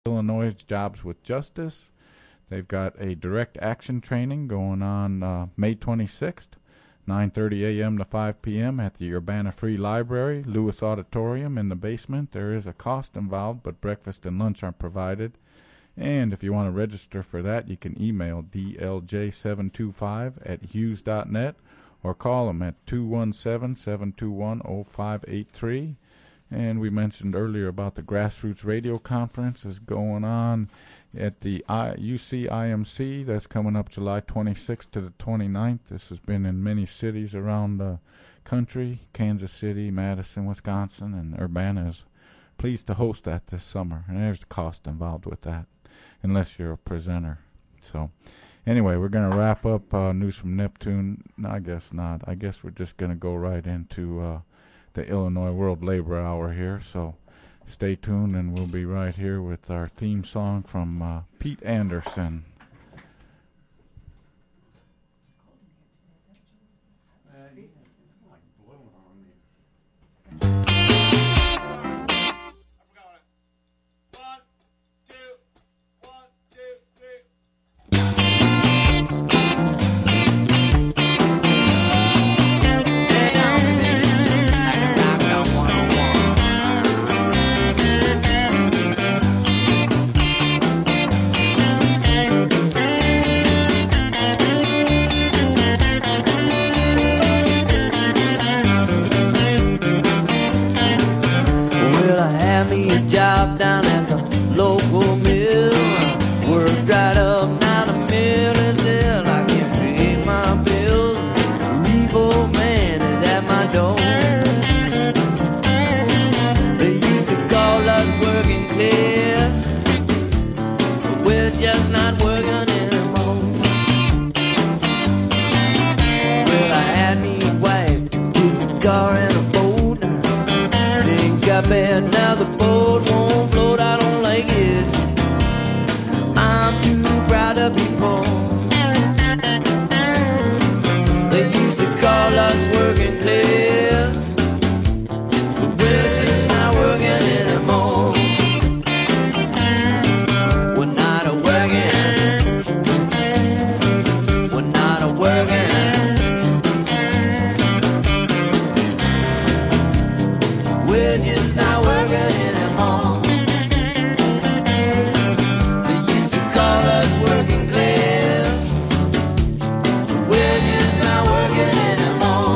Illinois Jobs with Justice. They've got a direct action training going on May 26th, 9:30 a.m. to 5 p.m. at the Urbana Free Library, Lewis Auditorium in the basement. There is a cost involved, but breakfast and lunch are provided. And if you want to register for that, you can email dlj725@hughes.net or call them at 217-721-0583. And we mentioned earlier about the Grassroots Radio Conference is going on at the UCIMC. That's coming up July 26th to the 29th. This has been in many cities around the country, Kansas City, Madison, Wisconsin, and Urbana is pleased to host that this summer. And there's the cost involved with that, unless you're a presenter. So anyway, we're going to wrap up news from Neptune. No, I guess not. I guess we're just going to go right into the Illinois World Labor Hour here. So stay tuned, and we'll be right here with our theme song from Pete Anderson. Now the boat won't float, I don't like it. I'm too proud to be poor. They used to call us working class, but we're just not working anymore. We're not a working. We're not a working. We're just not working anymore. They used to call us working class. We're just not working anymore.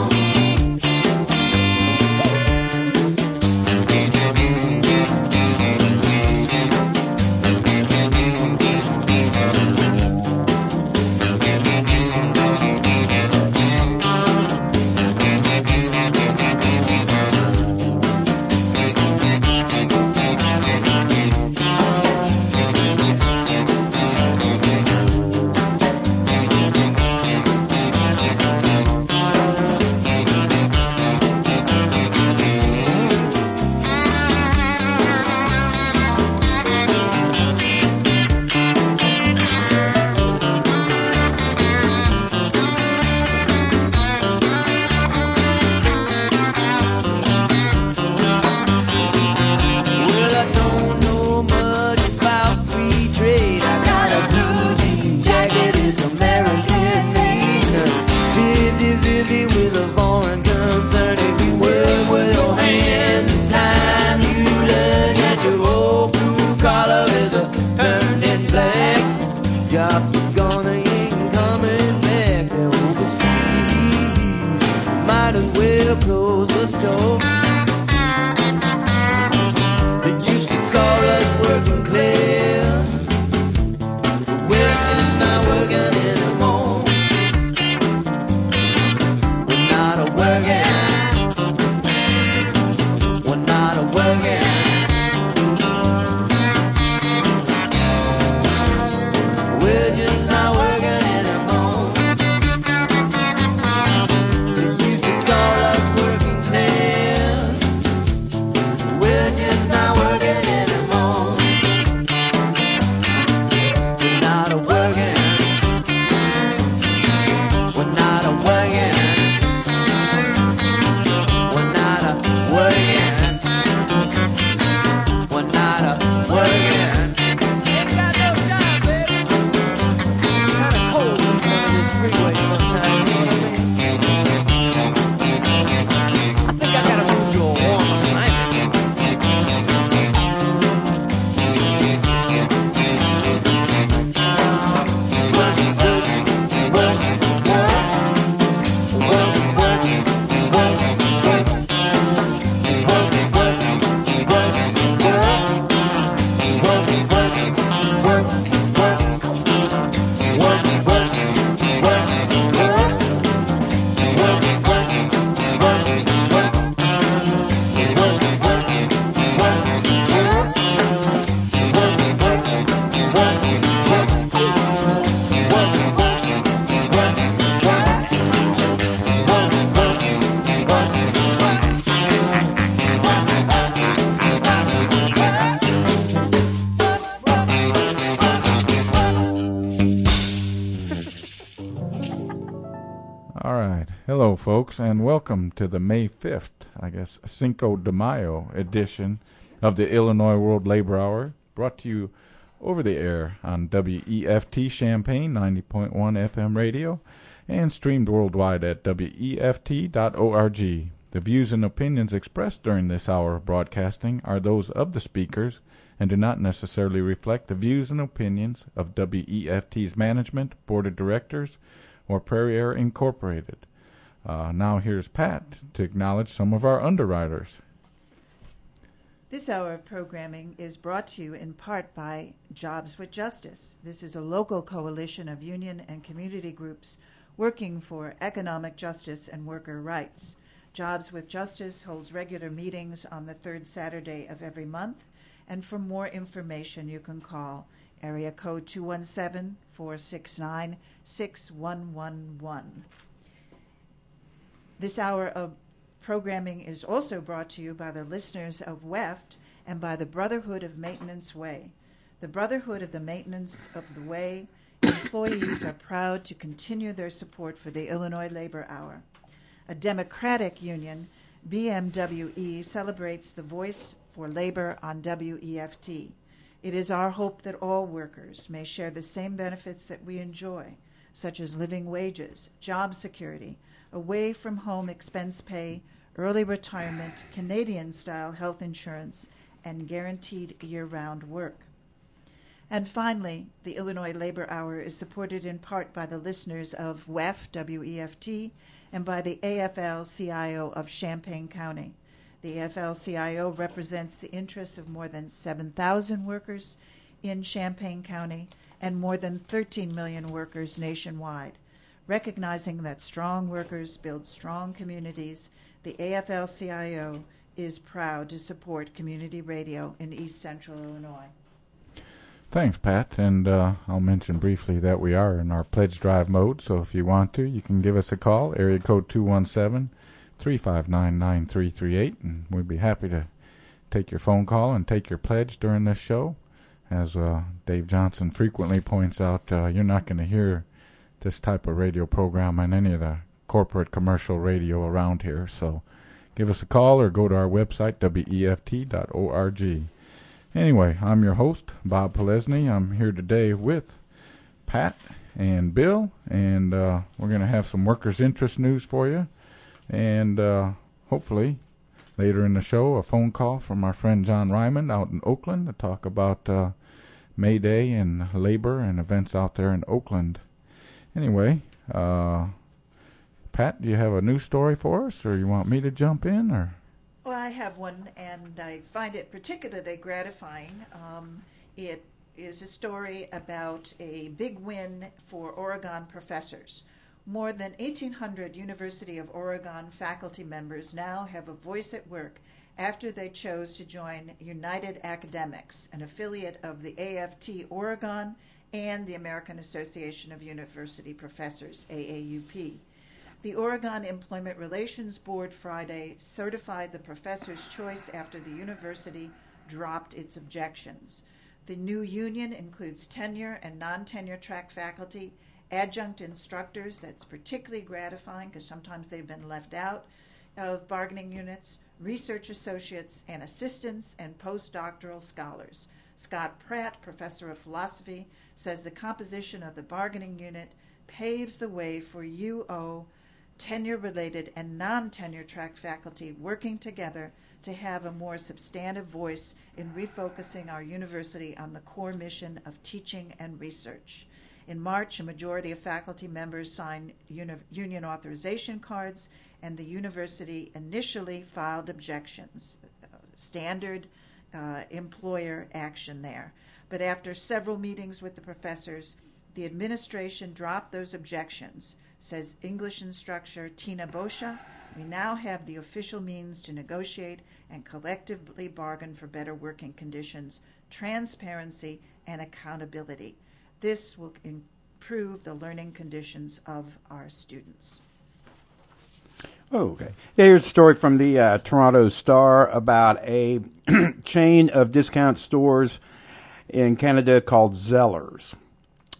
Jobs are gone, they ain't coming back. They're overseas. Might as well close the store. They used to call us working class, but we're just not working anymore. We're not a working. We're not a working. We're just not working anymore. They used to call us working class. Hello, folks, and welcome to the May 5th, Cinco de Mayo edition of the Illinois World Labor Hour, brought to you over the air on WEFT Champaign 90.1 FM radio and streamed worldwide at WEFT.org. The views and opinions expressed during this hour of broadcasting are those of the speakers and do not necessarily reflect the views and opinions of WEFT's management, board of directors, or Prairie Air Incorporated. Now here's Pat to acknowledge some of our underwriters. This hour of programming is brought to you in part by Jobs with Justice. This is a local coalition of union and community groups working for economic justice and worker rights. Jobs with Justice holds regular meetings on the third Saturday of every month, and for more information you can call area code 217-469-6111. This hour of programming is also brought to you by the listeners of WEFT and by the Brotherhood of Maintenance Way. The Brotherhood of the Maintenance of the Way employees are proud to continue their support for the Illinois Labor Hour. A democratic union, BMWE, celebrates the voice for labor on WEFT. It is our hope that all workers may share the same benefits that we enjoy, such as living wages, job security, away-from-home expense pay, early retirement, Canadian-style health insurance, and guaranteed year-round work. And finally, the Illinois Labor Hour is supported in part by the listeners of WEFT, WEFT, and by the AFL-CIO of Champaign County. The AFL-CIO represents the interests of more than 7,000 workers in Champaign County and more than 13 million workers nationwide. Recognizing that strong workers build strong communities, the AFL-CIO is proud to support community radio in East Central Illinois. Thanks, Pat, and I'll mention briefly that we are in our pledge drive mode, so if you want to, you can give us a call, area code 217-359-9338, and we'd be happy to take your phone call and take your pledge during this show. As Dave Johnson frequently points out, you're not going to hear this type of radio program on any of the corporate commercial radio around here. So give us a call or go to our website, WEFT.org. Anyway, I'm your host, Bob Polesny. I'm here today with Pat and Bill, and we're going to have some workers' interest news for you. And hopefully later in the show, a phone call from our friend John Ryman out in Oakland to talk about May Day and labor and events out there in Oakland. Anyway, Pat, do you have a news story for us, or you want me to jump in? Or? Well, I have one, and I find it particularly gratifying. It is a story about a big win for Oregon professors. More than 1,800 University of Oregon faculty members now have a voice at work after they chose to join United Academics, an affiliate of the AFT Oregon and the American Association of University Professors, AAUP. The Oregon Employment Relations Board Friday certified the professor's choice after the university dropped its objections. The new union includes tenure and non-tenure track faculty, adjunct instructors, that's particularly gratifying because sometimes they've been left out of bargaining units, research associates and assistants, and postdoctoral scholars. Scott Pratt, professor of philosophy, says the composition of the bargaining unit paves the way for UO tenure-related and non-tenure track faculty working together to have a more substantive voice in refocusing our university on the core mission of teaching and research. In March, a majority of faculty members signed union authorization cards, and the university initially filed objections. Standard employer action there. But after several meetings with the professors, the administration dropped those objections, says English instructor Tina Boscia. We now have the official means to negotiate and collectively bargain for better working conditions, transparency, and accountability. This will improve the learning conditions of our students. Oh, okay. Here's a story from the Toronto Star about a chain of discount stores in Canada called Zellers.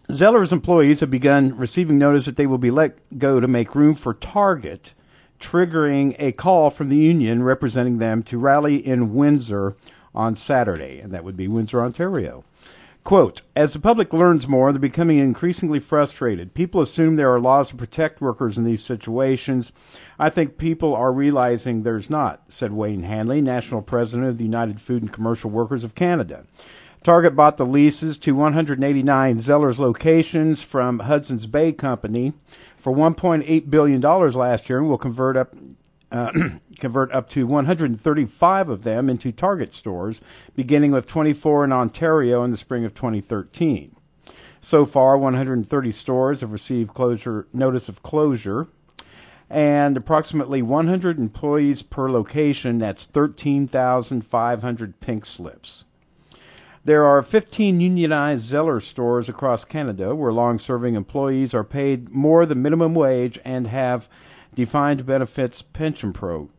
Zeller's employees have begun receiving notice that they will be let go to make room for Target, triggering a call from the union representing them to rally in Windsor on Saturday, and that would be Windsor, Ontario. Quote, as the public learns more, they're becoming increasingly frustrated. People assume there are laws to protect workers in these situations. I think people are realizing there's not, said Wayne Hanley, national president of the United Food and Commercial Workers of Canada. Target bought the leases to 189 Zeller's locations from Hudson's Bay Company for $1.8 billion last year and will convert up to 135 of them into Target stores, beginning with 24 in Ontario in the spring of 2013. So far, 130 stores have received notice of closure, and approximately 100 employees per location. That's 13,500 pink slips. There are 15 unionized Zeller stores across Canada where long-serving employees are paid more than minimum wage and have defined benefits pension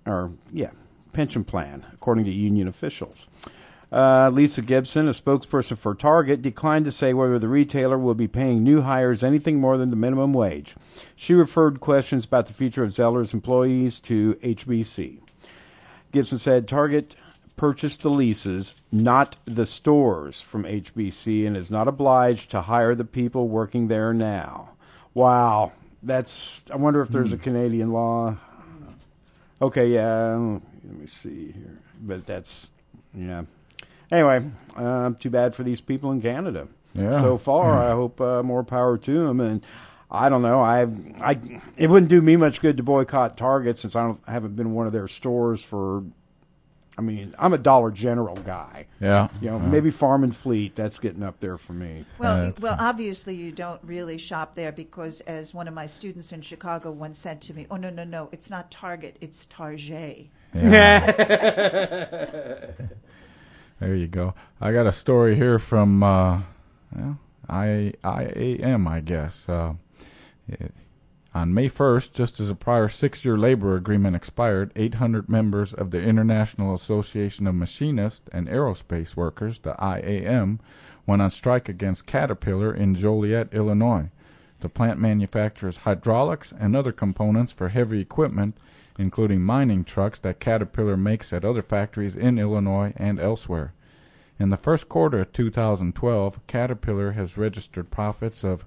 plan, according to union officials. Lisa Gibson, a spokesperson for Target, declined to say whether the retailer will be paying new hires anything more than the minimum wage. She referred questions about the future of Zeller's employees to HBC. Gibson said Target purchased the leases, not the stores, from HBC and is not obliged to hire the people working there now. Wow. I wonder if there's a Canadian law. Okay, yeah. Let me see here. But yeah. Anyway, too bad for these people in Canada. Yeah. So far, I hope more power to them. And I don't know. It wouldn't do me much good to boycott Target since I haven't been in one of their stores for. I mean, I'm a Dollar General guy. Yeah. Maybe Farm and Fleet. That's getting up there for me. Well, obviously you don't really shop there because, as one of my students in Chicago once said to me, "Oh no, it's not Target, it's Target." Yeah. There you go. I got a story here from IAM, I guess. On May 1st, just as a prior 6-year labor agreement expired, 800 members of the International Association of Machinists and Aerospace Workers, the IAM, went on strike against Caterpillar in Joliet, Illinois. The plant manufactures hydraulics and other components for heavy equipment, including mining trucks that Caterpillar makes at other factories in Illinois and elsewhere. In the first quarter of 2012, Caterpillar has registered profits of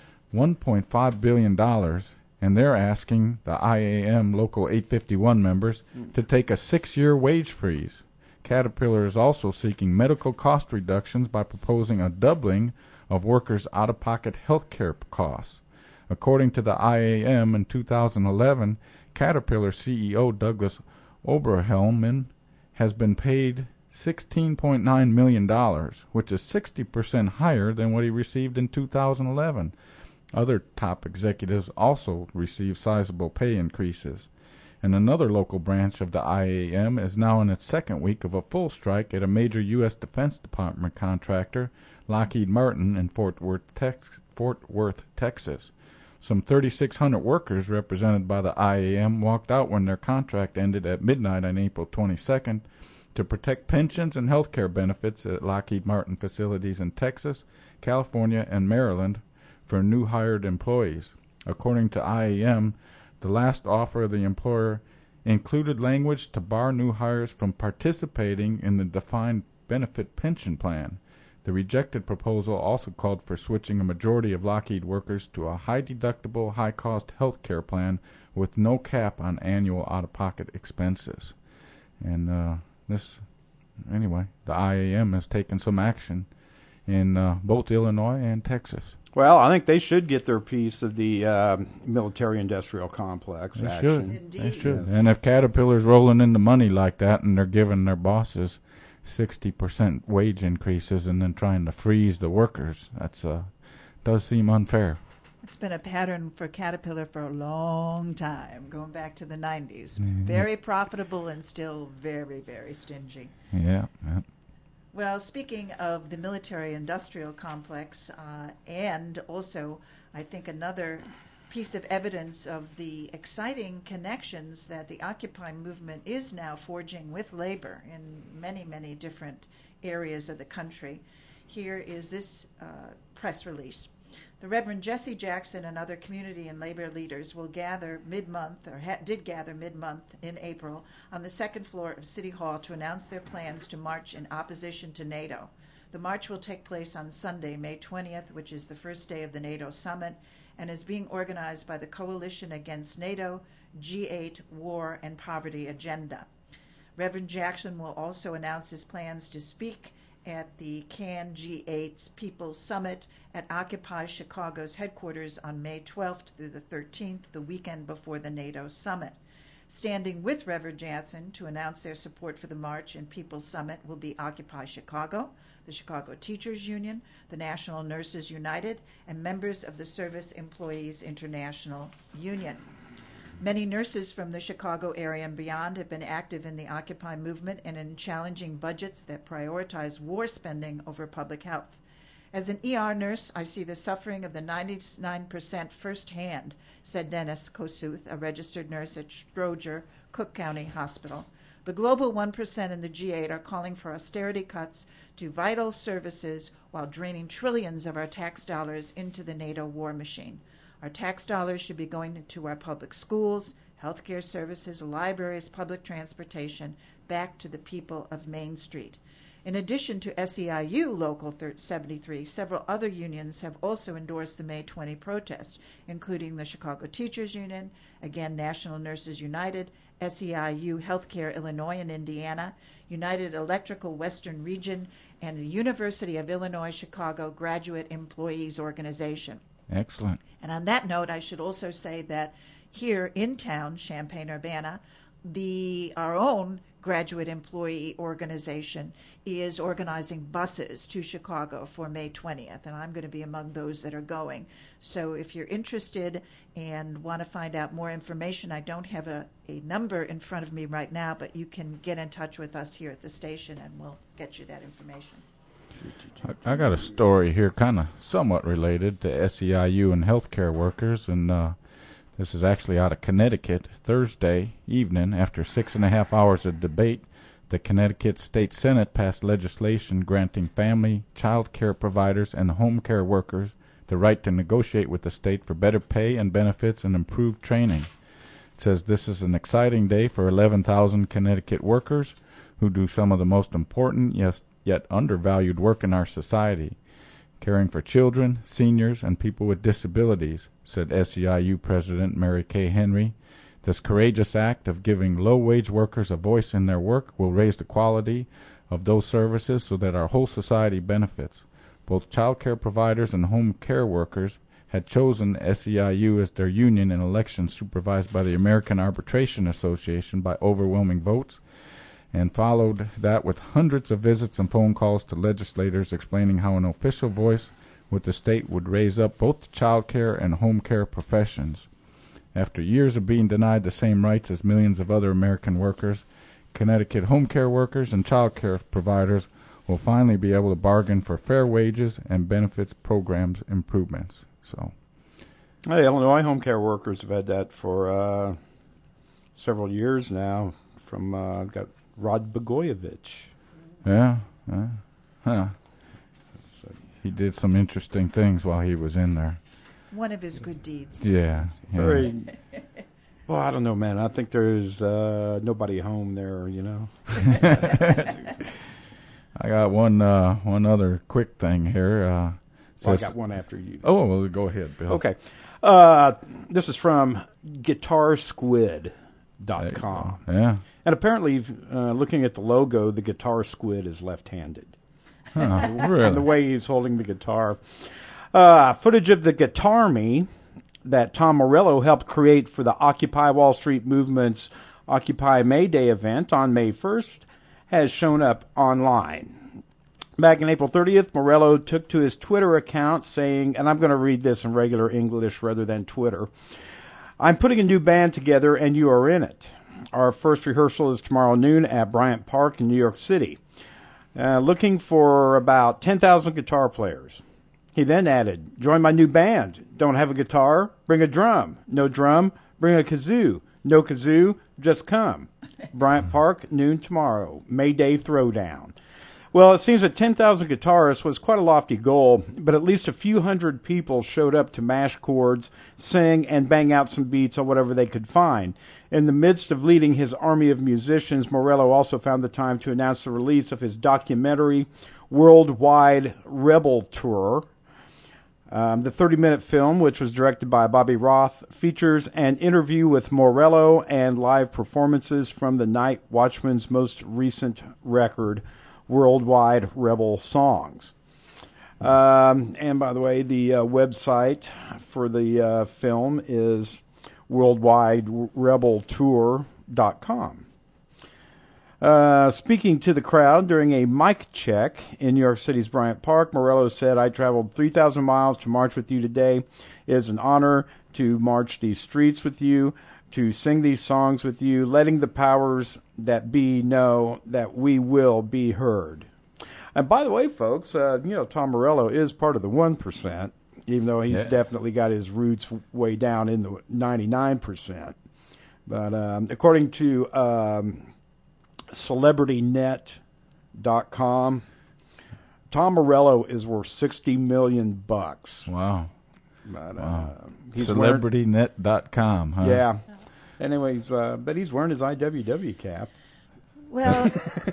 $1.5 billion, and they're asking the IAM Local 851 members to take a 6-year wage freeze. Caterpillar is also seeking medical cost reductions by proposing a doubling of workers' out-of-pocket health care costs. According to the IAM, in 2011, Caterpillar CEO Douglas Oberhelman has been paid $16.9 million, which is 60% higher than what he received in 2011. Other top executives also received sizable pay increases. And another local branch of the IAM is now in its second week of a full strike at a major U.S. Defense Department contractor, Lockheed Martin, in Fort Worth, Texas. Some 3,600 workers represented by the IAM walked out when their contract ended at midnight on April 22nd to protect pensions and health care benefits at Lockheed Martin facilities in Texas, California, and Maryland for new hired employees. According to IAM, the last offer of the employer included language to bar new hires from participating in the defined benefit pension plan. The rejected proposal also called for switching a majority of Lockheed workers to a high-deductible, high-cost health care plan with no cap on annual out-of-pocket expenses. And the IAM has taken some action in both Illinois and Texas. Well, I think they should get their piece of the military-industrial complex They action. should. Indeed. They should. Yes. And if Caterpillar's rolling in the money like that and they're giving their bosses 60% wage increases and then trying to freeze the workers, that's does seem unfair. It's been a pattern for Caterpillar for a long time, going back to the 90s. Mm-hmm. Very profitable and still very, very stingy. Yeah. Well, speaking of the military-industrial complex, and also, I think another piece of evidence of the exciting connections that the Occupy movement is now forging with labor in many, many different areas of the country. Here is this press release. The Reverend Jesse Jackson and other community and labor leaders will gather mid-month, or did gather mid-month in April, on the second floor of City Hall to announce their plans to march in opposition to NATO. The march will take place on Sunday, May 20th, which is the first day of the NATO summit, and is being organized by the Coalition Against NATO, G8, War, and Poverty Agenda. Reverend Jackson will also announce his plans to speak at the CAN G8's People's Summit at Occupy Chicago's headquarters on May 12th through the 13th, the weekend before the NATO summit. Standing with Reverend Jackson to announce their support for the march and People's Summit will be Occupy Chicago, the Chicago Teachers Union, the National Nurses United, and members of the Service Employees International Union. Many nurses from the Chicago area and beyond have been active in the Occupy movement and in challenging budgets that prioritize war spending over public health. As an ER nurse, I see the suffering of the 99% firsthand, said Dennis Kosuth, a registered nurse at Stroger, Cook County Hospital. The global 1% in the G8 are calling for austerity cuts to vital services while draining trillions of our tax dollars into the NATO war machine. Our tax dollars should be going to our public schools, healthcare services, libraries, public transportation, back to the people of Main Street. In addition to SEIU Local 73, several other unions have also endorsed the May 20 protest, including the Chicago Teachers Union, again National Nurses United, SEIU Healthcare Illinois and Indiana, United Electrical Western Region, and the University of Illinois Chicago Graduate Employees Organization. Excellent. And on that note, I should also say that here in town, Champaign-Urbana, our own graduate employee organization is organizing buses to Chicago for May 20th, and I'm going to be among those that are going. So if you're interested and want to find out more information, I don't have a number in front of me right now, but you can get in touch with us here at the station, and we'll get you that information. I got a story here, kind of somewhat related to SEIU and healthcare workers, and this is actually out of Connecticut. Thursday evening, after 6.5 hours of debate, the Connecticut State Senate passed legislation granting family, child care providers, and home care workers the right to negotiate with the state for better pay and benefits and improved training. It says this is an exciting day for 11,000 Connecticut workers who do some of the most important, yet undervalued work in our society, caring for children, seniors, and people with disabilities, said SEIU President Mary Kay Henry. This courageous act of giving low-wage workers a voice in their work will raise the quality of those services so that our whole society benefits. Both child care providers and home care workers had chosen SEIU as their union in elections supervised by the American Arbitration Association by overwhelming votes, and followed that with hundreds of visits and phone calls to legislators explaining how an official voice with the state would raise up both the child care and home care professions. After years of being denied the same rights as millions of other American workers, Connecticut home care workers and child care providers will finally be able to bargain for fair wages and benefits programs improvements. So, hey, Illinois home care workers have had that for several years now. From got Rod Blagojevich. Yeah. He did some interesting things while he was in there. One of his good deeds. Yeah. Very. Well, I don't know, man. I think there's nobody home there, you know. I got one other quick thing here. I got one after you. Oh, well, go ahead, Bill. Okay. This is from GuitarSquid.com. Yeah. And apparently, looking at the logo, the guitar squid is left-handed. Huh, really? The way he's holding the guitar. Footage of the Guitar-Me that Tom Morello helped create for the Occupy Wall Street movement's Occupy May Day event on May 1st has shown up online. Back on April 30th, Morello took to his Twitter account saying, and I'm going to read this in regular English rather than Twitter, "I'm putting a new band together and you are in it. Our first rehearsal is tomorrow noon at Bryant Park in New York City. Looking for about 10,000 guitar players." He then added, "Join my new band. Don't have a guitar? Bring a drum. No drum? Bring a kazoo. No kazoo? Just come. Bryant Park, noon tomorrow. May Day Throwdown." Well, it seems that 10,000 guitarists was quite a lofty goal, but at least a few hundred people showed up to mash chords, sing, and bang out some beats on whatever they could find. In the midst of leading his army of musicians, Morello also found the time to announce the release of his documentary, Worldwide Rebel Tour. The 30-minute film, which was directed by Bobby Roth, features an interview with Morello and live performances from the Night Watchman's most recent record, Worldwide Rebel Songs. And by the way, the website for the film is worldwiderebeltour.com. Speaking to the crowd during a mic check in New York City's Bryant Park, Morello said, "I traveled 3,000 miles to march with you today. It is an honor to march these streets with you, to sing these songs with you, letting the powers that be know that we will be heard." And by the way, folks, Tom Morello is part of the 1%, even though he's definitely got his roots way down in the 99%. But according to CelebrityNet.com, Tom Morello is worth $60 million. Wow. But, CelebrityNet.com, huh? Yeah. Anyways, but he's wearing his IWW cap. Well,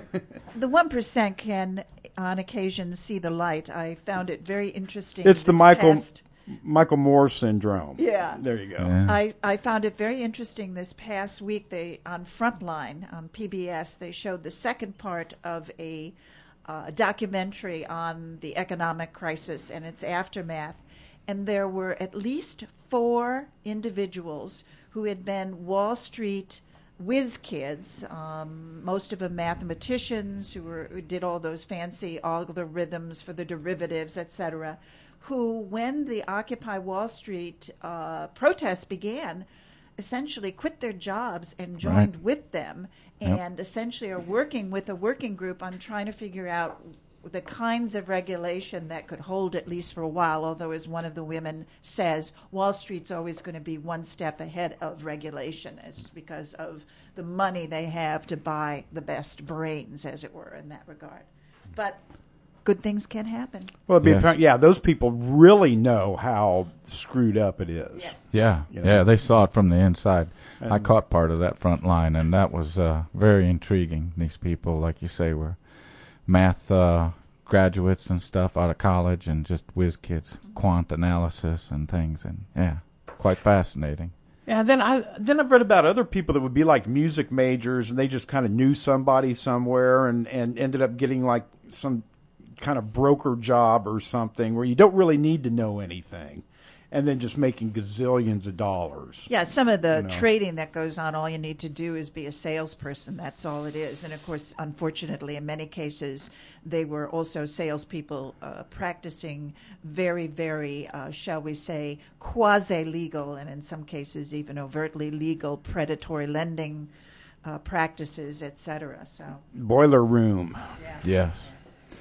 the 1% can, on occasion, see the light. I found it very interesting. It's the Michael Moore syndrome. Yeah. There you go. Yeah. I found it very interesting this past week. On Frontline, on PBS, they showed the second part of a documentary on the economic crisis and its aftermath. And there were at least 4 individuals who had been Wall Street whiz kids, most of them mathematicians who did all those fancy algorithms for the derivatives, etc., who, when the Occupy Wall Street protests began, essentially quit their jobs and joined with them, and essentially are working with a working group on trying to figure out the kinds of regulation that could hold at least for a while, although, as one of the women says, Wall Street's always going to be one step ahead of regulation. It's because of the money they have to buy the best brains, as it were, in that regard. But good things can happen. Well, those people really know how screwed up it is. Yes. Yeah, they saw it from the inside. I caught part of that front line, and that was very intriguing. These people, like you say, were math graduates and stuff out of college and just whiz kids, quant analysis and things, and quite fascinating. Yeah, then I've read about other people that would be like music majors, and they just kind of knew somebody somewhere and ended up getting like some kind of broker job or something where you don't really need to know anything, and then just making gazillions of dollars. Yeah, some of the trading that goes on, all you need to do is be a salesperson. That's all it is. And, of course, unfortunately, in many cases, they were also salespeople practicing very, very, shall we say, quasi-legal, and in some cases even overtly legal predatory lending practices, etc. So boiler room. Yeah. Yes.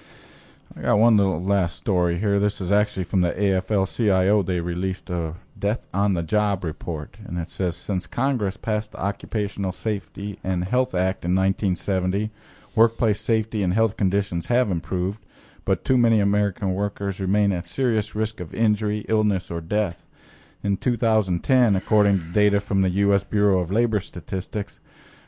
I got one little last story here. This is actually from the AFL-CIO. They released a Death on the Job report, and it says, since Congress passed the Occupational Safety and Health Act in 1970, workplace safety and health conditions have improved, but too many American workers remain at serious risk of injury, illness, or death. In 2010, according to data from the U.S. Bureau of Labor Statistics,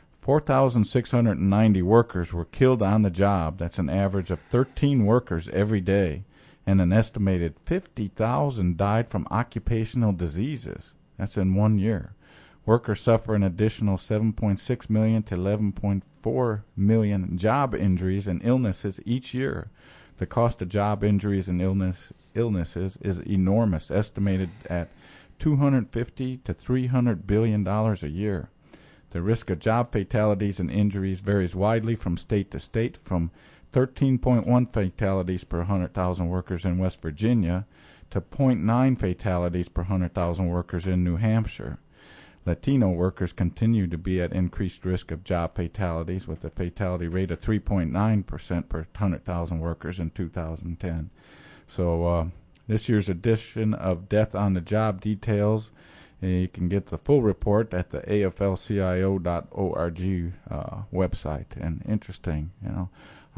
4,690 workers were killed on the job. That's an average of 13 workers every day. And an estimated 50,000 died from occupational diseases. That's in 1 year. Workers suffer an additional 7.6 million to 11.4 million job injuries and illnesses each year. The cost of job injuries and illnesses is enormous, estimated at $250 to $300 billion a year. The risk of job fatalities and injuries varies widely from state to state, from 13.1 fatalities per 100,000 workers in West Virginia to 0.9 fatalities per 100,000 workers in New Hampshire. Latino workers continue to be at increased risk of job fatalities, with a fatality rate of 3.9% per 100,000 workers in 2010. So this year's edition of Death on the Job details. You can get the full report at the AFLCIO.org website. And interesting,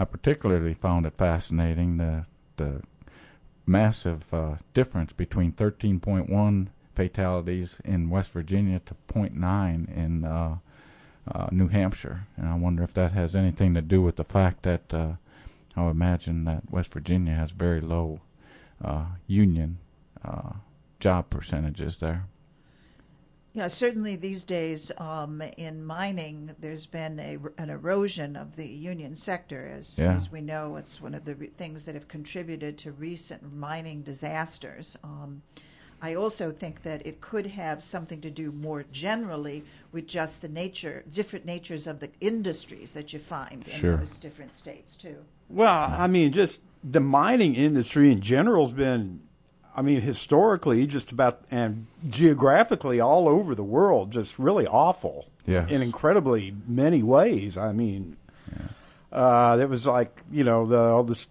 I particularly found it fascinating the massive difference between 13.1 fatalities in West Virginia to 0.9 in New Hampshire, and I wonder if that has anything to do with the fact that I would imagine that West Virginia has very low union job percentages there. Yeah, certainly these days in mining, there's been an erosion of the union sector. As we know, it's one of the things that have contributed to recent mining disasters. I also think that it could have something to do more generally with just the different natures of the industries that you find in those different states, too. Well, I mean, just the mining industry in general has been, I mean, historically, just about and geographically all over the world, just really awful in incredibly many ways. I mean, there was like, you know, all this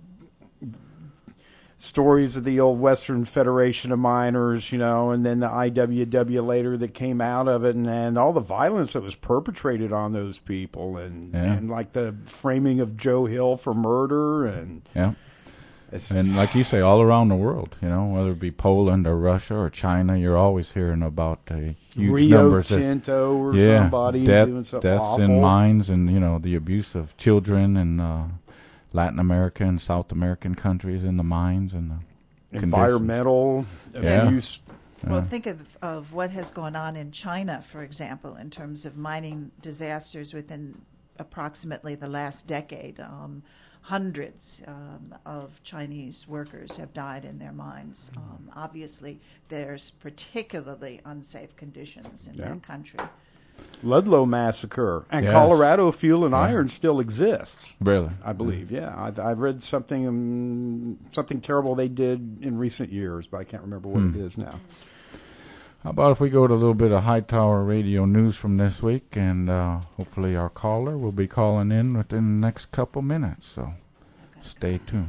stories of the old Western Federation of Miners, you know, and then the IWW later that came out of it, and all the violence that was perpetrated on those people, and like the framing of Joe Hill for murder, and and like you say, all around the world, you know, whether it be Poland or Russia or China, you're always hearing about huge Rio numbers Tinto or somebody doing something deaths awful. in mines, and you know the abuse of children and Latin America and South American countries in the mines and the environmental abuse. Well, think of what has gone on in China, for example, in terms of mining disasters within approximately the last decade. Hundreds of Chinese workers have died in their mines. Obviously, there's particularly unsafe conditions in that country. Ludlow massacre and Colorado Fuel and Iron still exists. Really, I believe. I've read something terrible they did in recent years, but I can't remember what it is now. How about if we go to a little bit of Hightower Radio news from this week, and hopefully our caller will be calling in within the next couple minutes. So stay tuned.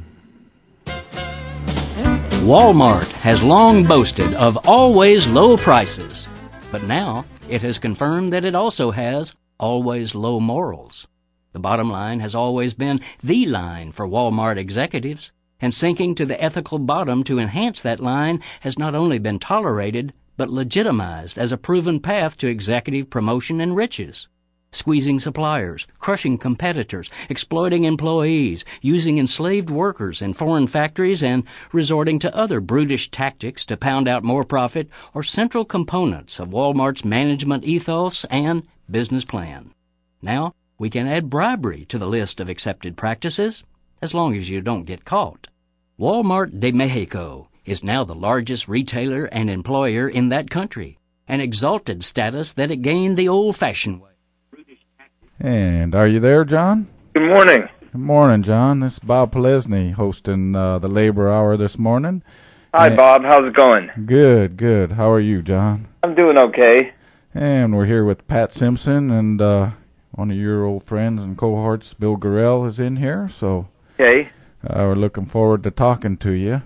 Walmart has long boasted of always low prices, but now it has confirmed that it also has always low morals. The bottom line has always been the line for Walmart executives, and sinking to the ethical bottom to enhance that line has not only been tolerated, but legitimized as a proven path to executive promotion and riches. Squeezing suppliers, crushing competitors, exploiting employees, using enslaved workers in foreign factories, and resorting to other brutish tactics to pound out more profit are central components of Walmart's management ethos and business plan. Now, we can add bribery to the list of accepted practices, as long as you don't get caught. Walmart de Mexico is now the largest retailer and employer in that country, an exalted status that it gained the old-fashioned way. And are you there, John? Good morning. Good morning, John. This is Bob Polesny hosting the Labor Hour this morning. Hi, Bob. How's it going? Good, good. How are you, John? I'm doing okay. And we're here with Pat Simpson, and one of your old friends and cohorts, Bill Gorell, is in here. So we're looking forward to talking to you.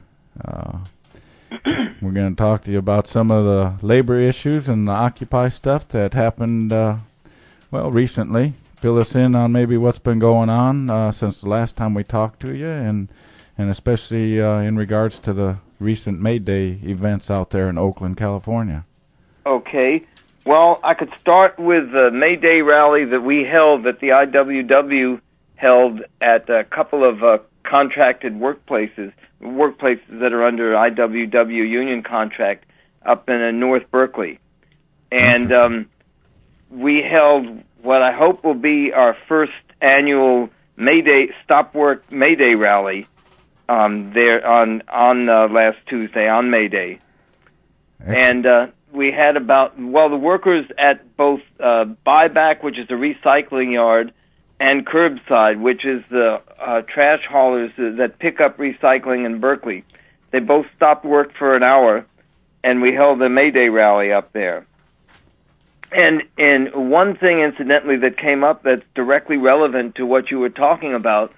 We're going to talk to you about some of the labor issues and the Occupy stuff that happened recently. Fill us in on maybe what's been going on since the last time we talked to you, and especially in regards to the recent May Day events out there in Oakland, California. Okay. Well, I could start with the May Day rally that we held, that the IWW held at a couple of contracted workplaces that are under IWW union contract up in North Berkeley. And we held what I hope will be our first annual May Day Stop Work May Day rally there on last Tuesday on May Day. And we had the workers at both Buyback, which is a recycling yard, and Curbside, which is the trash haulers that pick up recycling in Berkeley. They both stopped work for an hour, and we held a May Day rally up there. And one thing, incidentally, that came up that's directly relevant to what you were talking about,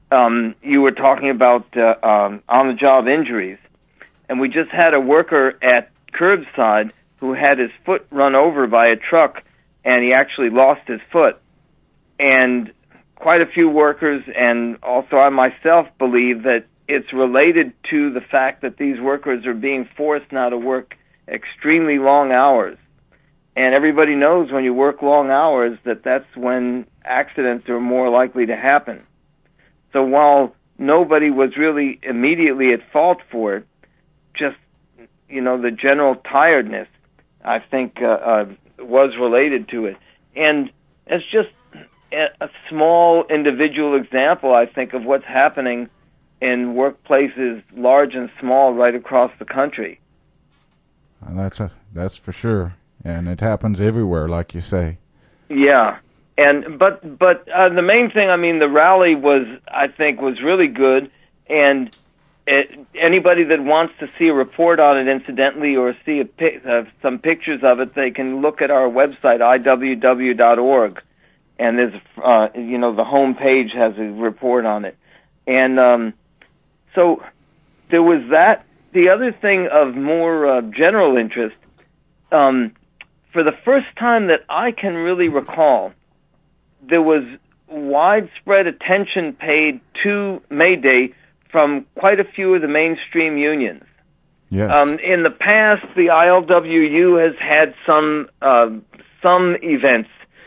on-the-job injuries. And we just had a worker at Curbside who had his foot run over by a truck, and he actually lost his foot. And quite a few workers, and also I myself believe that it's related to the fact that these workers are being forced now to work extremely long hours. And everybody knows when you work long hours that that's when accidents are more likely to happen. So while nobody was really immediately at fault for it, just, the general tiredness, I think, was related to it. And it's just a small individual example, I think, of what's happening in workplaces large and small right across the country. That's for sure. And it happens everywhere, like you say. Yeah. But the main thing, the rally was really good, and anybody that wants to see a report on it, incidentally, or see some pictures of it, they can look at our website, iww.org, and there's the home page has a report on it, and so there was that. The other thing of more general interest, for the first time that I can really recall, there was widespread attention paid to May Day from quite a few of the mainstream unions. Yes. In the past, the ILWU has had some events,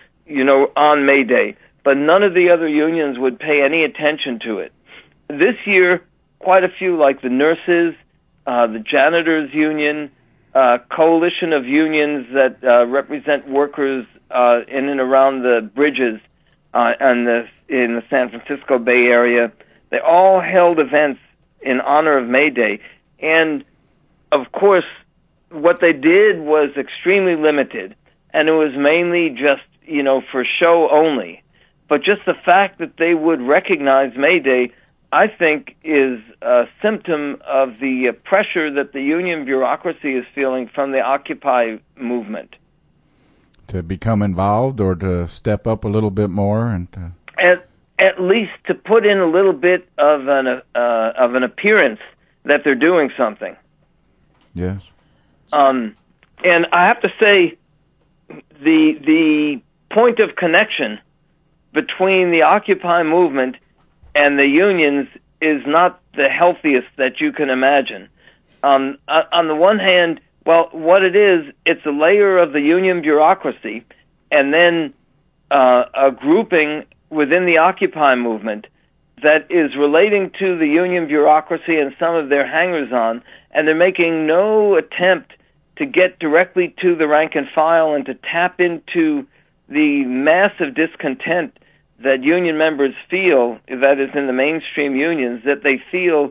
on May Day, but none of the other unions would pay any attention to it. This year, quite a few, like the nurses, the janitors union, coalition of unions that represent workers in and around the bridges in the San Francisco Bay Area. They all held events in honor of May Day. And, of course, what they did was extremely limited, and it was mainly just, for show only. But just the fact that they would recognize May Day, I think, is a symptom of the pressure that the union bureaucracy is feeling from the Occupy movement. To become involved or to step up a little bit more? And at least to put in a little bit of an appearance that they're doing something. Yes. And I have to say, the point of connection between the Occupy movement and the unions is not the healthiest that you can imagine. On the one hand, well, what it is, it's a layer of the union bureaucracy, and then a grouping within the Occupy movement that is relating to the union bureaucracy and some of their hangers-on, and they're making no attempt to get directly to the rank and file and to tap into the massive discontent that union members feel, that is in the mainstream unions, that they feel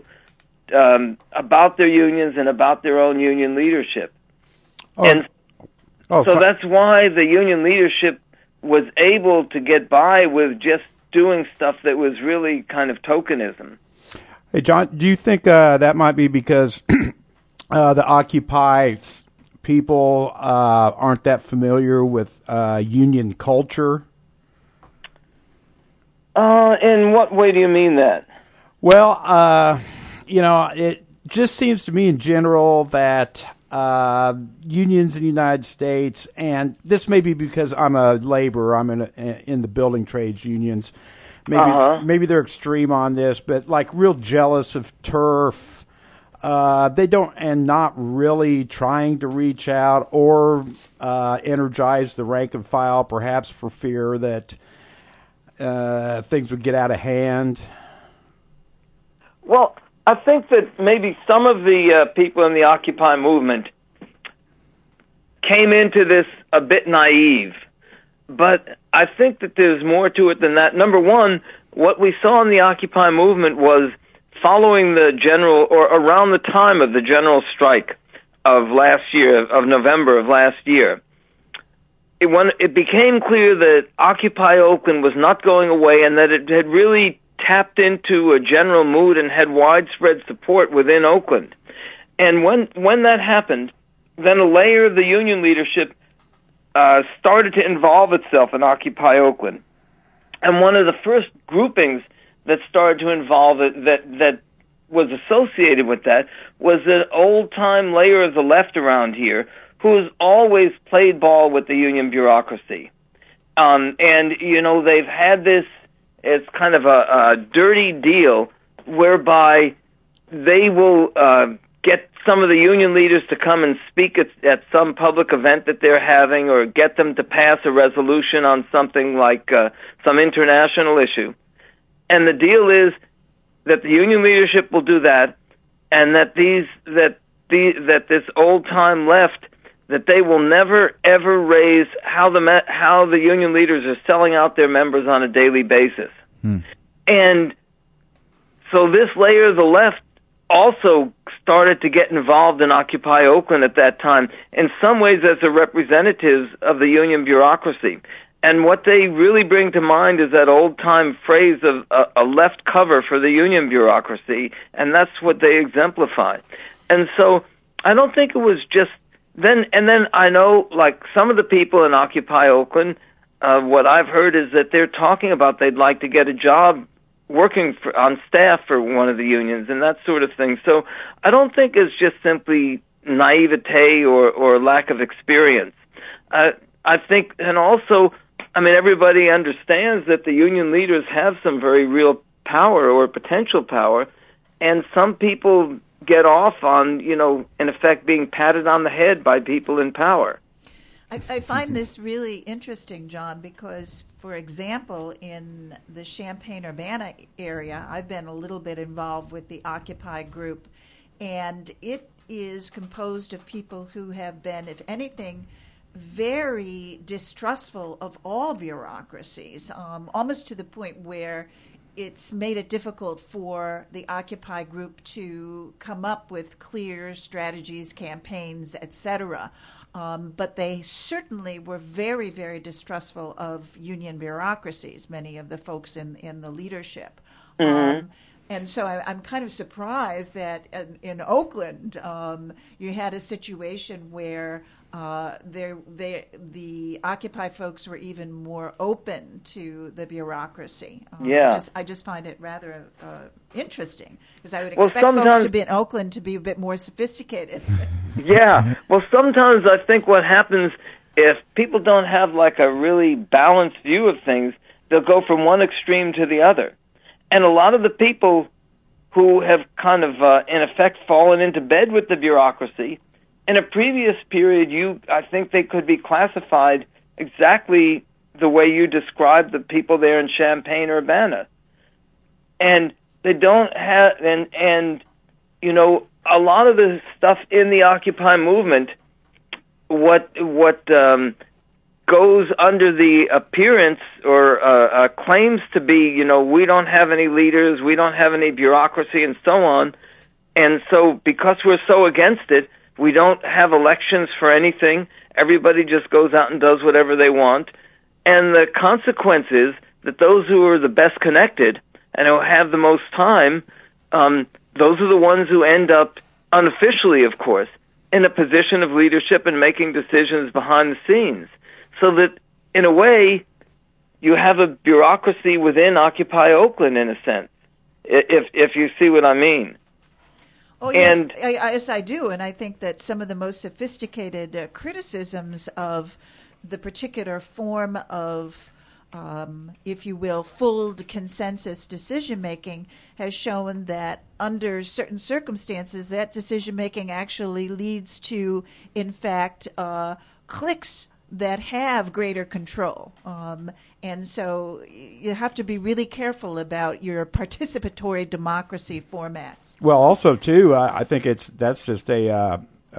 about their unions and about their own union leadership. So that's why the union leadership was able to get by with just doing stuff that was really kind of tokenism. Hey, John, do you think that might be because the Occupy people aren't that familiar with union culture? In what way do you mean that? Well, it just seems to me in general that unions in the United States, and this may be because I'm a laborer, I'm in the building trades unions, maybe they're extreme on this, but like real jealous of turf. They don't, and not really trying to reach out or energize the rank and file, perhaps for fear that things would get out of hand. Well, I think that maybe some of the people in the Occupy movement came into this a bit naive, but I think that there's more to it than that. Number one, what we saw in the Occupy movement was following the general, or around the time of the general strike of last year, of November of last year, it became clear that Occupy Oakland was not going away and that it had really tapped into a general mood and had widespread support within Oakland. And when that happened, then a layer of the union leadership started to involve itself in Occupy Oakland. And one of the first groupings that started to involve it, that was associated with that, was an old-time layer of the left around here who has always played ball with the union bureaucracy. And, they've had this It's kind of a dirty deal whereby they will get some of the union leaders to come and speak at some public event that they're having, or get them to pass a resolution on something like some international issue. And the deal is that the union leadership will do that, and that this old-time left, that they will never ever raise how the union leaders are selling out their members on a daily basis. And so this layer of the left also started to get involved in Occupy Oakland at that time, in some ways as the representatives of the union bureaucracy. And what they really bring to mind is that old-time phrase of a left cover for the union bureaucracy, and that's what they exemplify. And so I don't think it was just then. And then I know, like, some of the people in Occupy Oakland, what I've heard is that they're talking about they'd like to get a job working on staff for one of the unions and that sort of thing. So I don't think it's just simply naivete or lack of experience. I think, and also, I mean, everybody understands that the union leaders have some very real power or potential power, and some people get off on, in effect, being patted on the head by people in power. I find this really interesting, John, because, for example, in the Champaign-Urbana area, I've been a little bit involved with the Occupy group, and it is composed of people who have been, if anything, very distrustful of all bureaucracies, almost to the point where it's made it difficult for the Occupy group to come up with clear strategies, campaigns, etc. But they certainly were very, very distrustful of union bureaucracies, many of the folks in the leadership. Mm-hmm. And so I'm kind of surprised that in Oakland you had a situation where the Occupy folks were even more open to the bureaucracy. I just find it rather interesting, because I would expect folks to be in Oakland to be a bit more sophisticated. Yeah. Well, sometimes I think what happens, if people don't have like a really balanced view of things, they'll go from one extreme to the other. And a lot of the people who have kind of, in effect, fallen into bed with the bureaucracy, in a previous period, I think they could be classified exactly the way you described the people there in Champaign-Urbana. And they don't have, and a lot of the stuff in the Occupy movement, what goes under the appearance or claims to be, we don't have any leaders, we don't have any bureaucracy, and so on. And so because we're so against it, we don't have elections for anything. Everybody just goes out and does whatever they want. And the consequence is that those who are the best connected and who have the most time, those are the ones who end up, unofficially, of course, in a position of leadership and making decisions behind the scenes. So that, in a way, you have a bureaucracy within Occupy Oakland, in a sense, if you see what I mean. Oh, yes, yes, I do. And I think that some of the most sophisticated criticisms of the particular form of, if you will, full consensus decision-making has shown that under certain circumstances, that decision-making actually leads to, in fact, cliques that have greater control. And so you have to be really careful about your participatory democracy formats. Well, also, too, I think that's just a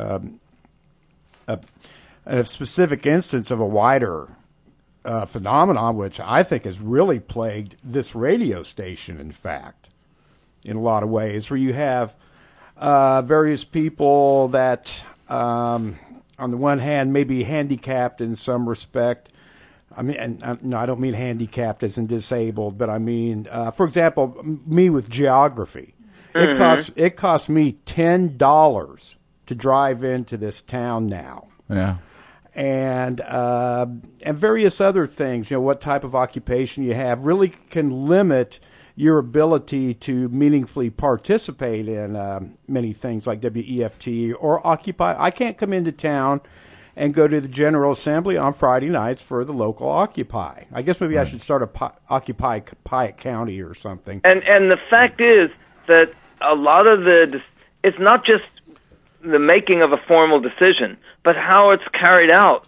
specific instance of a wider phenomenon, which I think has really plagued this radio station, in fact, in a lot of ways, where you have various people that, on the one hand, may be handicapped in some respect. I mean, no, I don't mean handicapped as in disabled, but I mean, for example, me with geography. Mm-hmm. It costs me $10 to drive into this town now. Yeah. And various other things, what type of occupation you have, really can limit your ability to meaningfully participate in many things like WEFT or Occupy. I can't come into town and go to the General Assembly on Friday nights for the local Occupy. I guess maybe I should start a Occupy Piatt County or something. And the fact is that a lot of it's not just the making of a formal decision, but how it's carried out,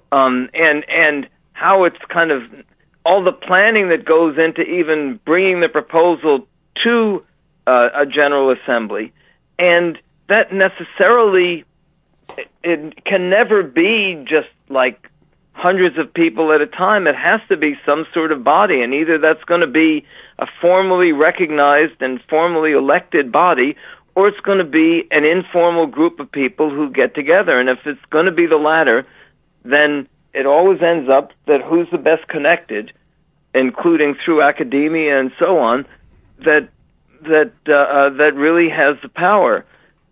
and how it's kind of all the planning that goes into even bringing the proposal to a General Assembly, and that necessarily it can never be just like hundreds of people at a time. It has to be some sort of body, and either that's going to be a formally recognized and formally elected body, or it's going to be an informal group of people who get together. And if it's going to be the latter, then it always ends up that who's the best connected, including through academia and so on, that really has the power.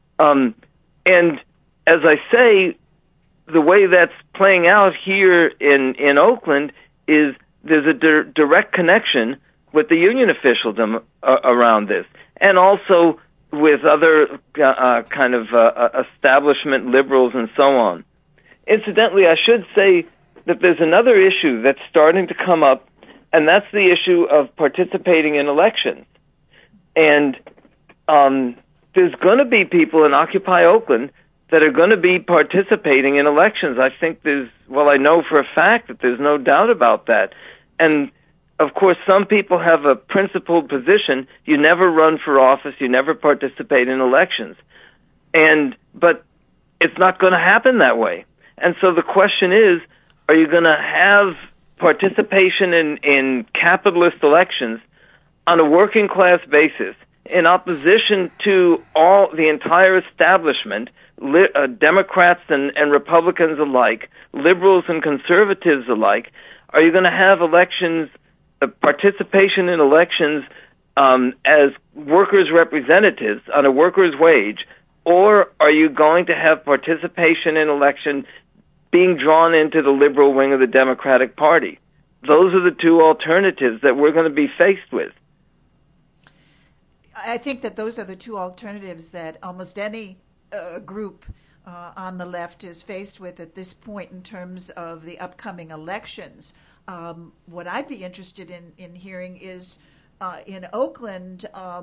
And as I say, the way that's playing out here in Oakland is there's a direct connection with the union officialdom around this, and also with other kind of establishment liberals and so on. Incidentally, I should say that there's another issue that's starting to come up, and that's the issue of participating in elections. And there's going to be people in Occupy Oakland that are going to be participating in elections. I think I know for a fact that there's no doubt about that. And, of course, some people have a principled position. You never run for office. You never participate in elections. But it's not going to happen that way. And so the question is, are you going to have participation in capitalist elections on a working class basis in opposition to the entire establishment, Democrats and Republicans alike, liberals and conservatives alike? Are you going to have elections, participation in elections as workers' representatives on a worker's wage, or are you going to have participation in election being drawn into the liberal wing of the Democratic Party? Those are the two alternatives that we're going to be faced with. I think that those are the two alternatives that almost any group on the left is faced with at this point in terms of the upcoming elections. What I'd be interested in hearing is in Oakland,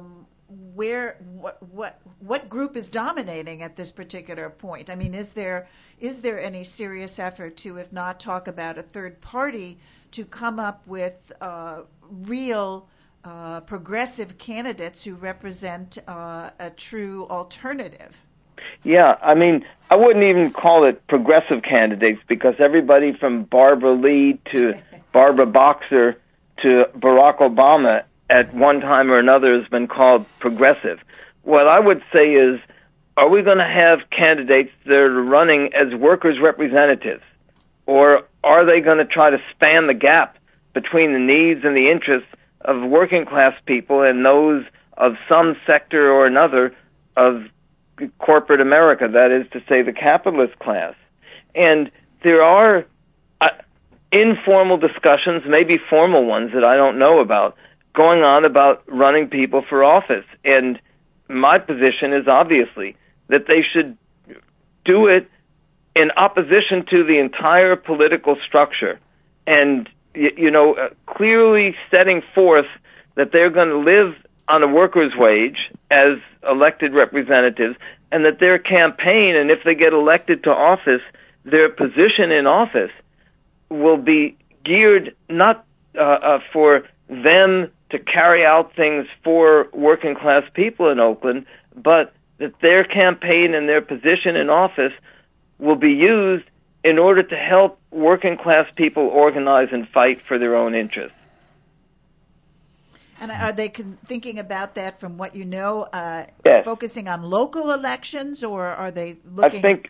what group is dominating at this particular point? I mean, is there any serious effort to, if not talk about a third party, to come up with real progressive candidates who represent a true alternative? Yeah, I mean, I wouldn't even call it progressive candidates, because everybody from Barbara Lee to Barbara Boxer to Barack Obama at one time or another has been called progressive. What I would say is, are we going to have candidates that are running as workers' representatives, or are they going to try to span the gap between the needs and the interests of working class people and those of some sector or another of corporate America, that is to say the capitalist class? And there are informal discussions, maybe formal ones that I don't know about, going on about running people for office. And my position is obviously that they should do it in opposition to the entire political structure, and clearly setting forth that they're going to live on a worker's wage as elected representatives, and that their campaign, and if they get elected to office, their position in office will be geared not for them to carry out things for working class people in Oakland, but that their campaign and their position in office will be used in order to help working class people organize and fight for their own interests. And are they thinking about that from what you know, yes, focusing on local elections, or are they looking? I think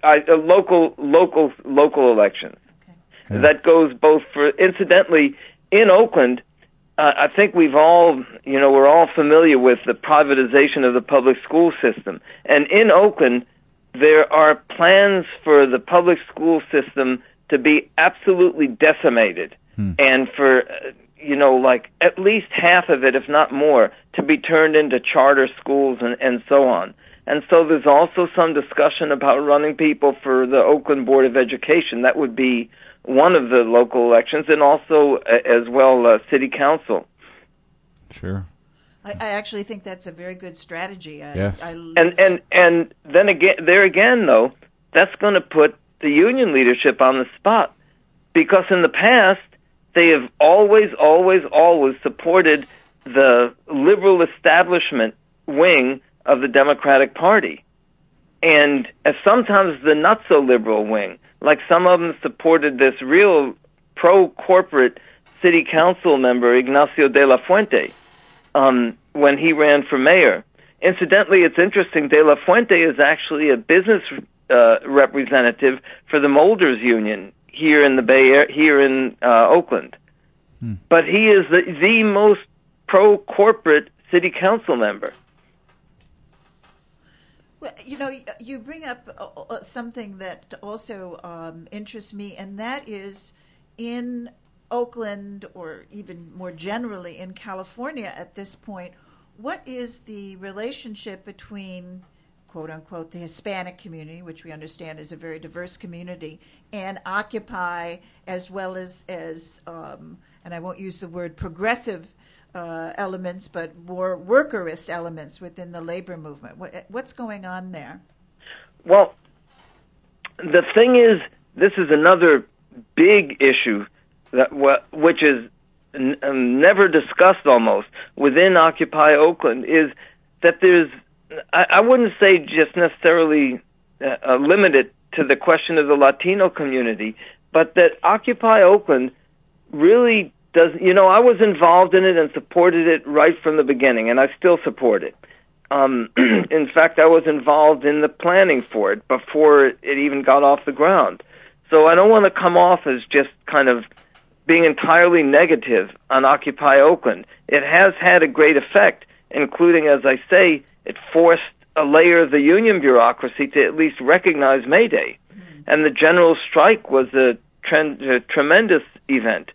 local elections. Okay. Yeah. That goes both for, incidentally, in Oakland, I think we're all familiar with the privatization of the public school system. And in Oakland, there are plans for the public school system to be absolutely decimated, and for at least half of it, if not more, to be turned into charter schools and so on. And so there's also some discussion about running people for the Oakland Board of Education. That would be one of the local elections, and also as well city council. Sure. I actually think that's a very good strategy. Yes. And then again, though, that's going to put the union leadership on the spot, because in the past they have always supported the liberal establishment wing of the Democratic Party, and sometimes the not so liberal wing. Like some of them supported this real pro-corporate city council member, Ignacio de la Fuente, when he ran for mayor. Incidentally, it's interesting, De La Fuente is actually a business representative for the Molders Union here in the Bay Area, here in Oakland. But he is the most pro-corporate city council member. Well, you bring up something that also interests me, and that is in Oakland, or even more generally in California at this point, what is the relationship between, quote unquote, the Hispanic community, which we understand is a very diverse community, and Occupy, as well as and I won't use the word progressive elements, but more workerist elements within the labor movement? What's going on there? Well, the thing is, this is another big issue which is never discussed almost within Occupy Oakland, is that there's, I wouldn't say just necessarily limited to the question of the Latino community, but that Occupy Oakland really does, I was involved in it and supported it right from the beginning, and I still support it. In fact, I was involved in the planning for it before it even got off the ground. So I don't want to come off as just kind of being entirely negative on Occupy Oakland. It has had a great effect, including, as I say, it forced a layer of the union bureaucracy to at least recognize May Day. And the general strike was a tremendous event.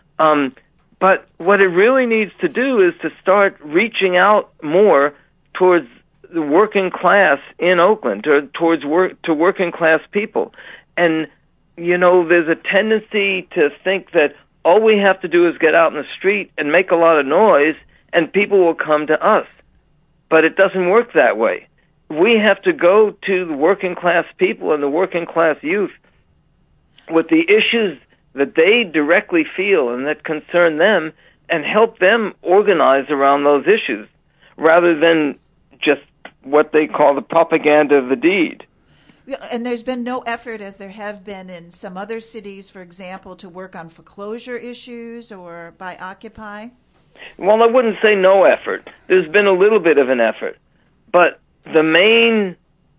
But what it really needs to do is to start reaching out more towards the working class in Oakland, or to working class people. And, there's a tendency to think that all we have to do is get out in the street and make a lot of noise, and people will come to us. But it doesn't work that way. We have to go to the working class people and the working class youth with the issues that they directly feel and that concern them, and help them organize around those issues, rather than just what they call the propaganda of the deed. And there's been no effort, as there have been in some other cities, for example, to work on foreclosure issues or by Occupy? Well, I wouldn't say no effort. There's been a little bit of an effort. But the main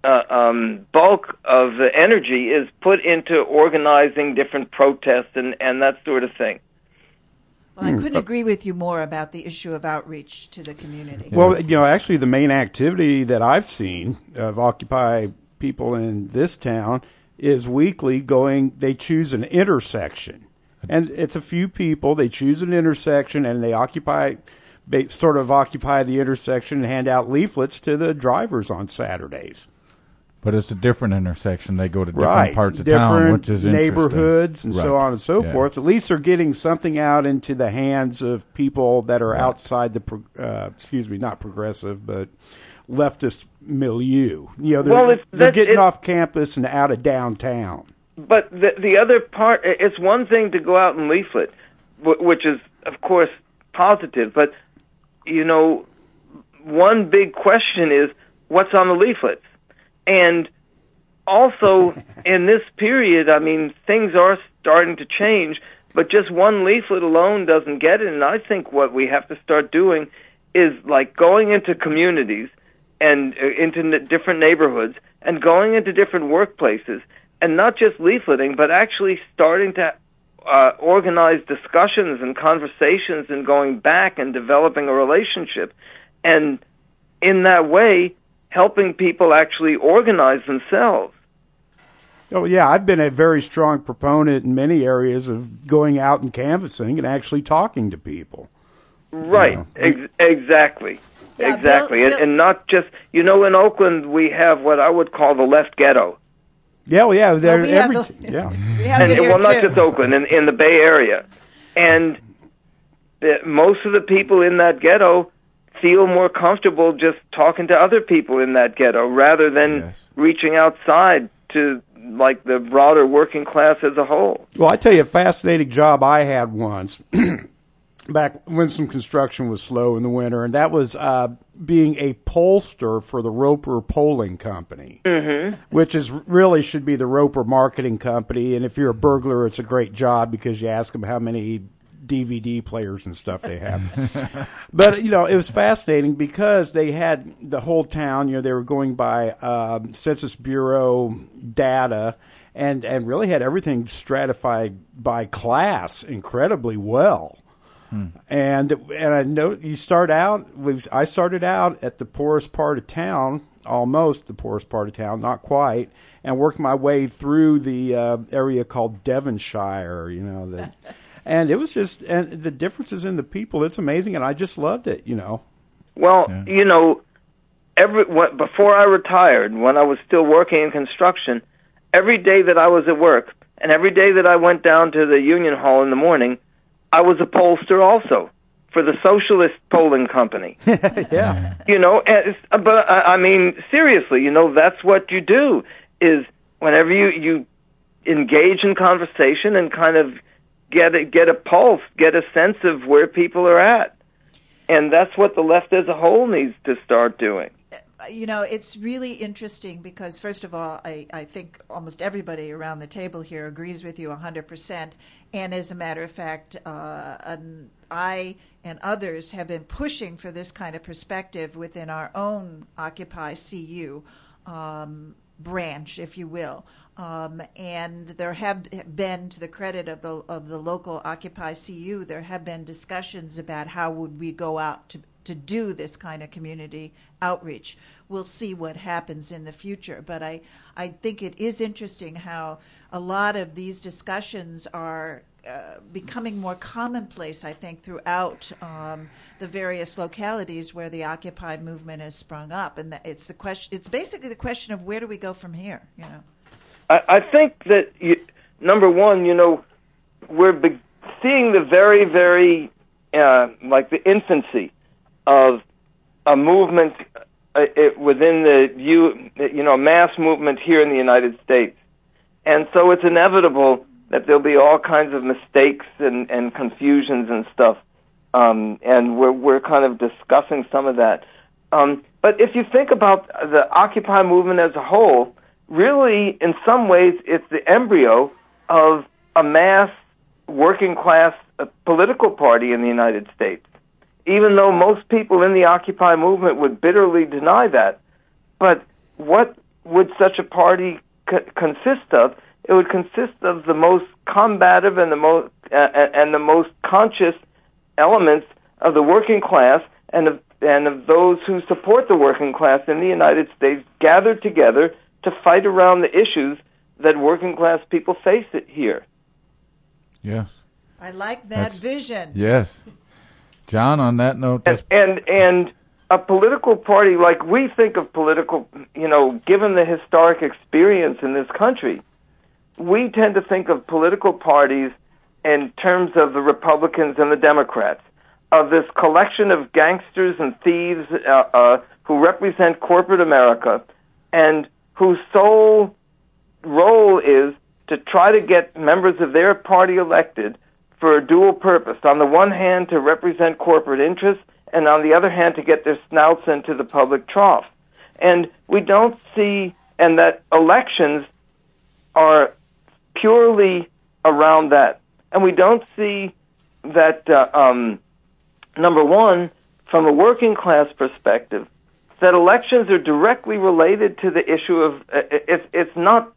bulk of the energy is put into organizing different protests and that sort of thing. Well, I couldn't agree with you more about the issue of outreach to the community. Well, actually the main activity that I've seen of Occupy people in this town is weekly they choose an intersection. And it's a few people, they choose an intersection and they occupy the intersection and hand out leaflets to the drivers on Saturdays. But it's a different intersection. They go to different parts of town, which is neighborhoods and so on and so forth. At least they're getting something out into the hands of people that are outside the, not progressive, but leftist milieu. They're getting off campus and out of downtown. But the other part, it's one thing to go out and leaflet, which is, of course, positive. But, one big question is, what's on the leaflets? And also, in this period, things are starting to change, but just one leaflet alone doesn't get it. And I think what we have to start doing is like going into communities and into different neighborhoods and going into different workplaces, and not just leafleting, but actually starting to organize discussions and conversations and going back and developing a relationship. And in that way, helping people actually organize themselves. Oh, yeah, I've been a very strong proponent in many areas of going out and canvassing and actually talking to people. Right, exactly. Yeah, exactly. Bill- And not just, in Oakland we have what I would call the left ghetto. Yeah, well, yeah, they're we have yeah. We have And it here well, not too. just Oakland, in the Bay Area. And most of the people in that ghetto feel more comfortable just talking to other people in that ghetto rather than Yes. reaching outside to like the broader working class as a whole. Well, I tell you, a fascinating job I had once back when some construction was slow in the winter, and that was being a pollster for the Roper Polling Company, which is really should be the Roper Marketing Company. And if you're a burglar, it's a great job because you ask them how many DVD players and stuff they have. But, it was fascinating because they had the whole town, they were going by Census Bureau data and really had everything stratified by class incredibly well. And I know I started out at the poorest part of town, almost the poorest part of town, not quite, and worked my way through the area called Devonshire, and it was just, and the differences in the people, it's amazing, and I just loved it, Well, before I retired, when I was still working in construction, every day that I was at work and every day that I went down to the Union Hall in the morning, I was a pollster also for the Socialist Polling Company. Yeah. But I mean, seriously, that's what you do is whenever you engage in conversation and kind of get a pulse, get a sense of where people are at. And that's what the left as a whole needs to start doing. It's really interesting because, first of all, I think almost everybody around the table here agrees with you 100%. And as a matter of fact, I and others have been pushing for this kind of perspective within our own Occupy CU branch, if you will. And there have been, to the credit of the local Occupy CU, there have been discussions about how would we go out to do this kind of community outreach. We'll see what happens in the future. But I think it is interesting how a lot of these discussions are becoming more commonplace, I think, throughout the various localities where the Occupy movement has sprung up. And it's basically the question of where do we go from here, I think that, number one, we're seeing the very, very, like the infancy of a movement within a mass movement here in the United States. And so it's inevitable that there'll be all kinds of mistakes and confusions and stuff. And we're kind of discussing some of that. But if you think about the Occupy movement as a whole, really, in some ways, it's the embryo of a mass working class political party in the United States, even though most people in the Occupy movement would bitterly deny that. But what would such a party consist of? It would consist of the most combative and the most conscious elements of the working class and of those who support the working class in the United States gathered together to fight around the issues that working class people face here. Yes. I like that vision. Yes. John, on that note, and a political party like we think of political, given the historic experience in this country, we tend to think of political parties in terms of the Republicans and the Democrats, of this collection of gangsters and thieves who represent corporate America and whose sole role is to try to get members of their party elected for a dual purpose. On the one hand, to represent corporate interests, and on the other hand, to get their snouts into the public trough. And we don't see, and that elections are purely around that. And we don't see that, number one, from a working class perspective, that elections are directly related to the issue of, it's not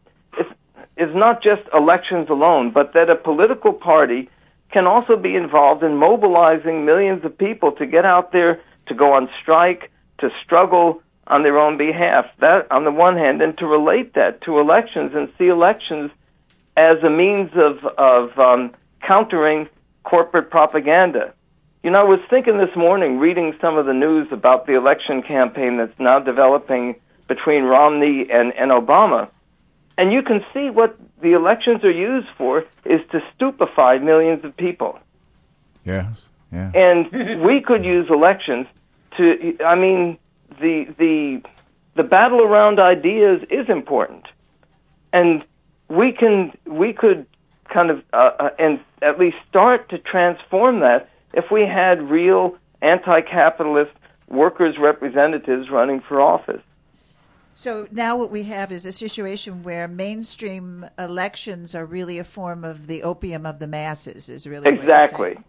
just elections alone, but that a political party can also be involved in mobilizing millions of people to get out there, to go on strike, to struggle on their own behalf. That, on the one hand, and to relate that to elections and see elections as a means of countering corporate propaganda. I was thinking this morning, reading some of the news about the election campaign that's now developing between Romney and Obama, and you can see what the elections are used for is to stupefy millions of people. Yes, yeah. And we could use elections to, the battle around ideas is important. And we could kind of, and at least start to transform that if we had real anti-capitalist workers' representatives running for office. So now what we have is a situation where mainstream elections are really a form of the opium of the masses, is really exactly. What you're saying.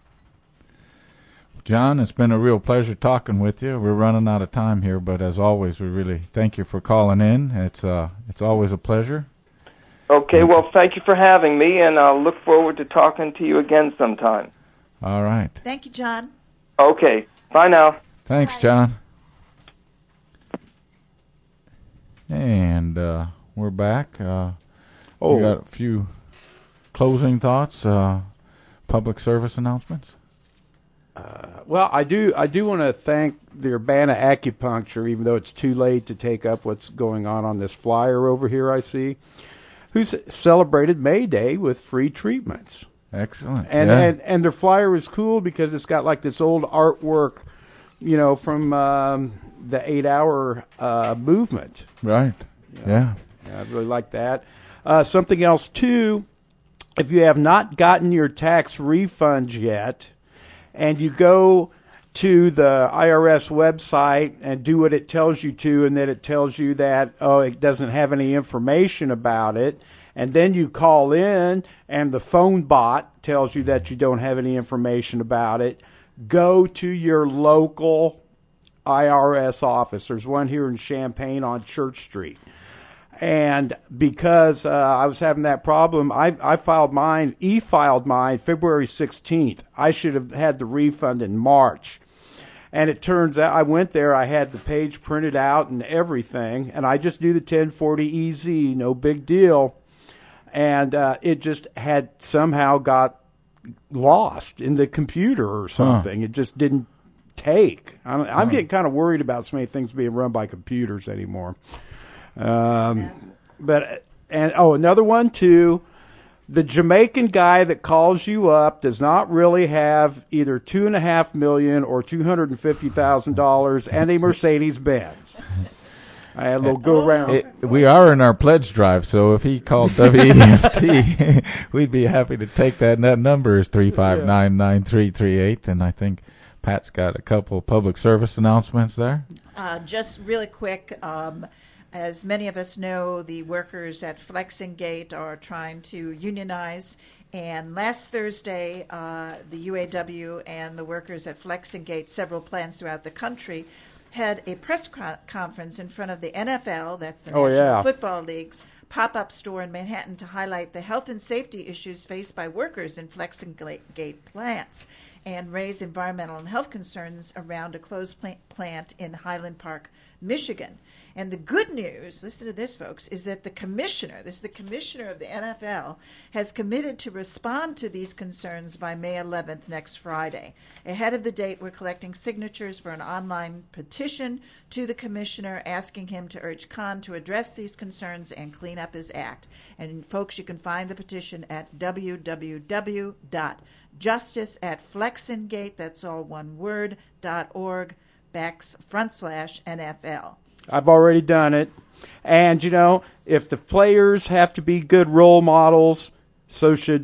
John, it's been a real pleasure talking with you. We're running out of time here, but as always, we really thank you for calling in. It's always a pleasure. Okay, well, thank you for having me, and I'll look forward to talking to you again sometime. All right. Thank you, John. Okay, bye now. Thanks, John. And we're back. We got a few closing thoughts, public service announcements. Well, I do want to thank the Urbana Acupuncture, even though it's too late to take up what's going on this flyer over here I see, who's celebrated May Day with free treatments. Excellent. And their flyer is cool because it's got like this old artwork, from the 8-hour movement. Right. Yeah. I really like that. Something else, too, if you have not gotten your tax refunds yet, and you go to the IRS website and do what it tells you to, and then it tells you that, it doesn't have any information about it, and then you call in, and the phone bot tells you that you don't have any information about it, go to your local IRS office. There's one here in Champaign on Church Street. And because I was having that problem, I e-filed mine February 16th. I should have had the refund in March. And it turns out I went there, I had the page printed out and everything, and I just do the 1040 EZ, no big deal. And it just had somehow got lost in the computer or something. It just didn't take. I'm getting kind of worried about so many things being run by computers anymore. Another one too. The Jamaican guy that calls you up does not really have either $2.5 million or $250,000 and a Mercedes Benz. I had a little go around. We are in our pledge drive, so if he called WEFT, we'd be happy to take that. And that number is 359-9338, and I think Pat's got a couple of public service announcements there. Just really quick. As many of us know, the workers at Flexingate are trying to unionize. And last Thursday, the UAW and the workers at Flexingate, several plants throughout the country, had a press conference in front of the NFL, that's the National Football League's pop-up store in Manhattan, to highlight the health and safety issues faced by workers in Flexingate plants and raise environmental and health concerns around a closed plant in Highland Park, Michigan. And the good news, listen to this, folks, is that the commissioner of the NFL, has committed to respond to these concerns by May 11th, next Friday. Ahead of the date, we're collecting signatures for an online petition to the commissioner asking him to urge Khan to address these concerns and clean up his act. And, folks, you can find the petition at www.justiceatflexingate, that's all one word, .org/NFL. I've already done it. And, if the players have to be good role models, so should